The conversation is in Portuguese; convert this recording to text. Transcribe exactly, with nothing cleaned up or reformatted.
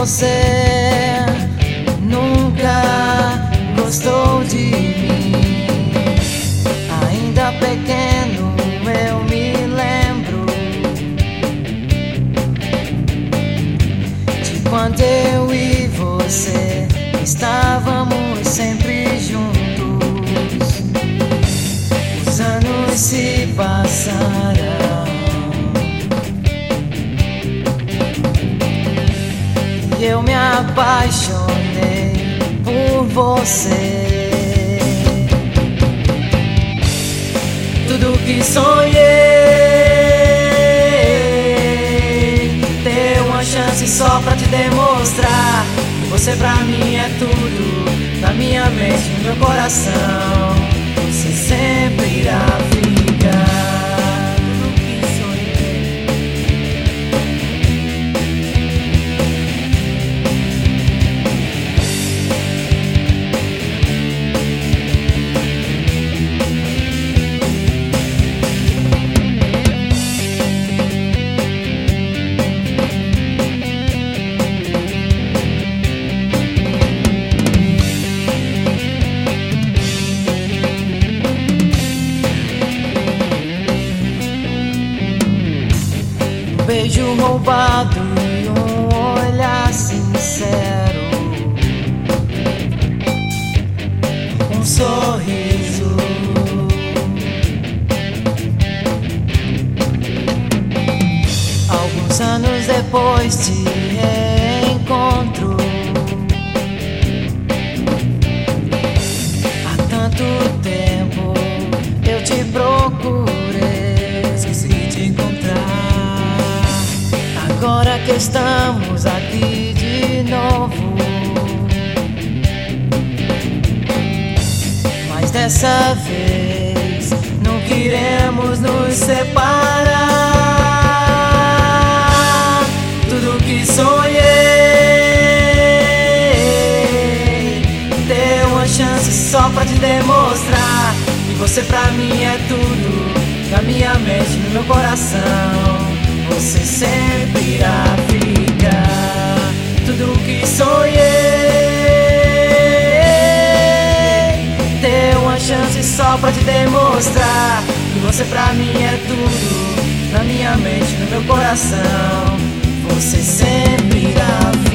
você nunca gostou de mim. Ainda pequeno eu me lembro de quando eu e você estávamos sempre juntos. Os anos se passaram e eu me apaixonei por você. Tudo que sonhei, ter uma chance só pra te demonstrar que você pra mim é tudo, na minha mente, no meu coração. Você sempre irá ficar. Um beijo roubado e um olhar sincero, um sorriso, alguns anos depois te reencontro. Há tanto tempo eu te procurei, esqueci de encontrar. Agora que estamos aqui de novo, mas dessa vez não queremos nos separar. Tudo que sonhei, ter uma chance só pra te demonstrar que você pra mim é tudo, na minha mente, no meu coração. Você sempre irá ficar. Tudo que sonhei, ter uma chance só pra te demonstrar que você pra mim é tudo, na minha mente, no meu coração. Você sempre irá ficar.